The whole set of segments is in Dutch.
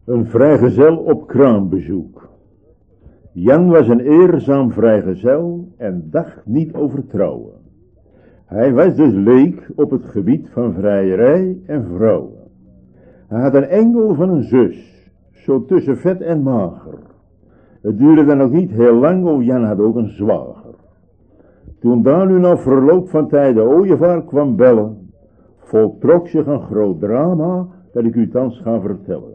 Een vrijgezel op kraambezoek. Jan was een eerzaam vrijgezel en dacht niet over trouwen. Hij was dus leek op het gebied van vrijerij en vrouwen. Hij had een engel van een zus, zo tussen vet en mager. Het duurde dan ook niet heel lang, of Jan had ook een zwager. Toen daar nu na verloop van tijd de ooievaar kwam bellen, voltrok zich een groot drama dat ik u thans ga vertellen.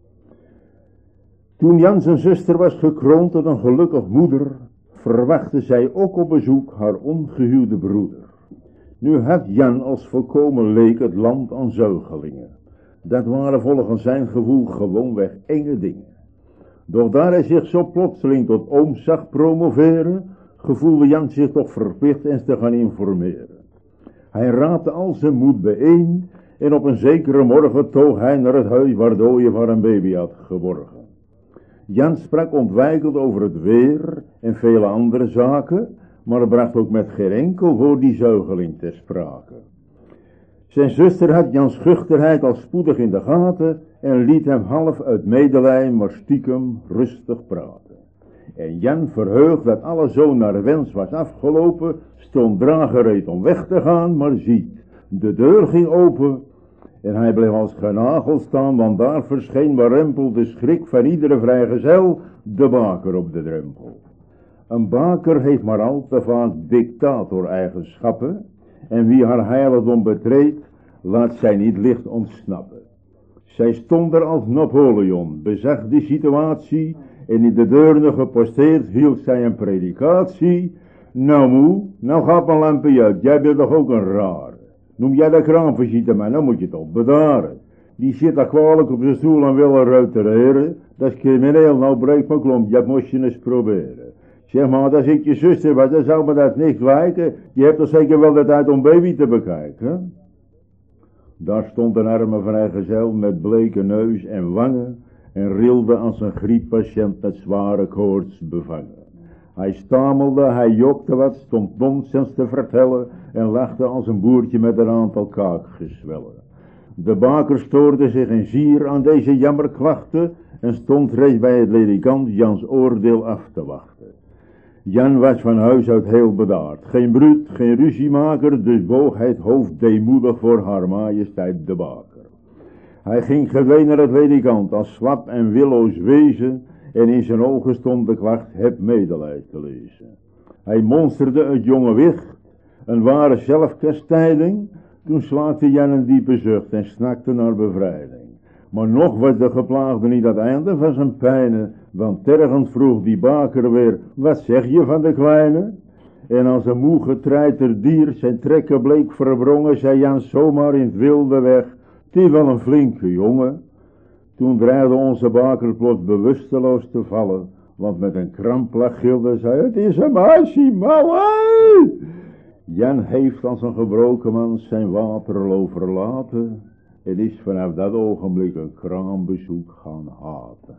Toen Jan zijn zuster was gekroond tot een gelukkig moeder, verwachtte zij ook op bezoek haar ongehuwde broeder. Nu had Jan als volkomen leek het land aan zuigelingen. Dat waren volgens zijn gevoel gewoonweg enge dingen. Doch daar hij zich zo plotseling tot oom zag promoveren, gevoelde Jan zich toch verplicht eens te gaan informeren. Hij raapte al zijn moed bijeen en op een zekere morgen toog hij naar het huis waar de ooievaar een baby had geborgen. Jan sprak ontwijkeld over het weer en vele andere zaken, maar bracht ook met geen enkel woord die zuigeling ter sprake. Zijn zuster had Jans schuchterheid al spoedig in de gaten en liet hem half uit medelijden, maar stiekem rustig praten. En Jan, verheugd dat alles zo naar wens was afgelopen, stond dragereed om weg te gaan, maar ziet, de deur ging open en hij bleef als genageld staan, want daar verscheen warempel de schrik van iedere vrijgezel, de baker op de drempel. Een baker heeft maar al te vaak dictator-eigenschappen, en wie haar heiligdom betreedt, laat zij niet licht ontsnappen. Zij stond er als Napoleon, bezag de situatie, en in de deurne geposteerd hield zij een predikatie. Nou moe, nou gaat mijn lampje uit, jij bent toch ook een rare. Noem jij dat kraamvisite, maar nou moet je toch bedaren. Die zit daar kwalijk op zijn stoel en wil eruit terreren. Dat is crimineel, nou breek mijn klomp, dat moest je eens proberen. Zeg maar, als ik je zuster was, dan zou me dat niks lijken. Je hebt toch zeker wel de tijd om baby te bekijken? Daar stond een arme vrijgezel met bleke neus en wangen en rilde als een grieppatiënt met zware koorts bevangen. Hij stamelde, hij jokte wat, stond nonsens te vertellen en lachte als een boertje met een aantal kaakgezwellen. De baker stoorde zich in zier aan deze jammerklachten en stond reeds bij het ledikant Jans oordeel af te wachten. Jan was van huis uit heel bedaard, geen bruut, geen ruziemaker, dus boog hij het hoofd deemoedig voor haar majesteit de baker. Hij ging gedwee naar het ledikant als slap en willoos wezen en in zijn ogen stond de klacht, heb medelijden te lezen. Hij monsterde het jonge wicht, een ware zelfkastijding. Toen slaakte Jan een diepe zucht en snakte naar bevrijding. Maar nog was de geplaagde niet aan het einde van zijn pijnen, want tergend vroeg die baker weer, wat zeg je van de kleine? En als een moe getreiter dier zijn trekken bleek verbrongen, zei Jan zomaar in het wilde weg, het is wel een flinke jongen. Toen dreigde onze baker plots bewusteloos te vallen, want met een kramplach gilde zij, het is een meisje, mouwe! Jan heeft als een gebroken man zijn waterloo verlaten en is vanaf dat ogenblik een kraambezoek gaan haten.